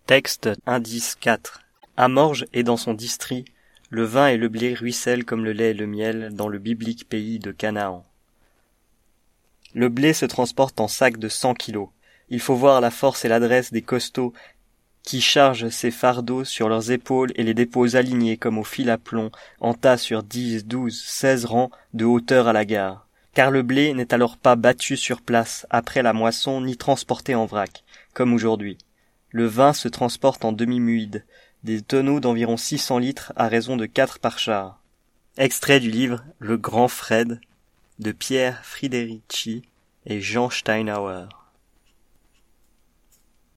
Texte indice 4. À Morges et dans son district, le vin et le blé ruissellent comme le lait et le miel dans le biblique pays de Canaan. Le blé se transporte en sacs de 100 kilos. Il faut voir la force et l'adresse des costauds qui chargent ces fardeaux sur leurs épaules et les déposent alignés comme au fil à plomb, en tas sur 10, 12, 16 rangs de hauteur à la gare. Car le blé n'est alors pas battu sur place après la moisson ni transporté en vrac, comme aujourd'hui. Le vin se transporte en demi-muide, des tonneaux d'environ 600 litres à raison de 4 par char. Extrait du livre Le Grand Fred de Pierre Friederici et Jean Steinhauer.